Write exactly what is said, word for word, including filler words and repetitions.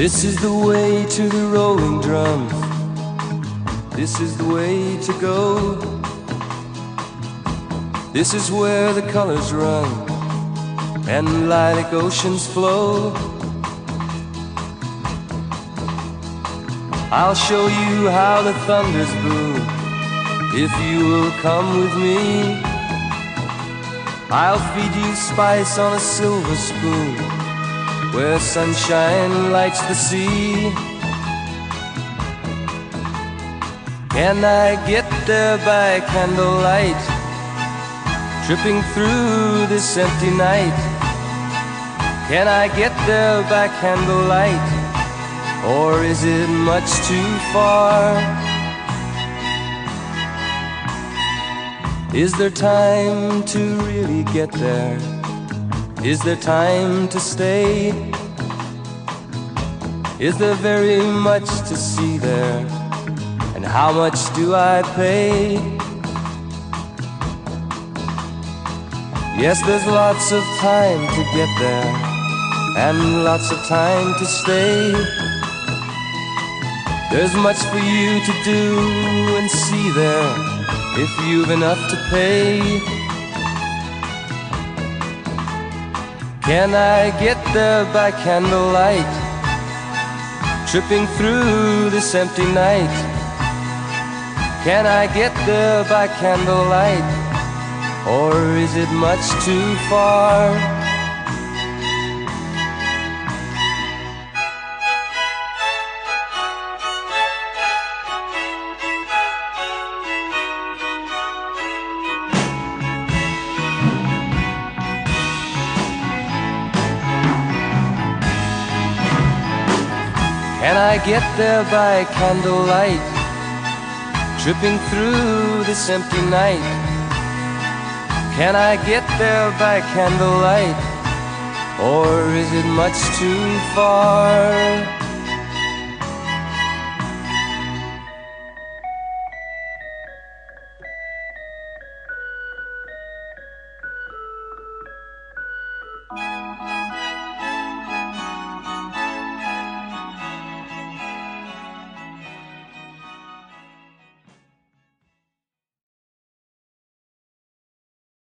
This is the way to the rolling drums. This is the way to go. This is where the colors run and lilac oceans flow. I'll show you how the thunders boom if you will come with me. I'll feed you spice on a silver spoon where sunshine lights the sea. Can I get there by candlelight, tripping through this empty night? Can I get there by candlelight, or is it much too far? Is there time to really get there? Is there time to stay? Is there very much to see there? And how much do I pay? Yes, there's lots of time to get there and lots of time to stay. There's much for you to do and see there if you've enough to pay. Can I get there by candlelight, tripping through this empty night? Can I get there by candlelight, or is it much too far? Can I get there by candlelight, tripping through this empty night? Can I get there by candlelight, or is it much too far?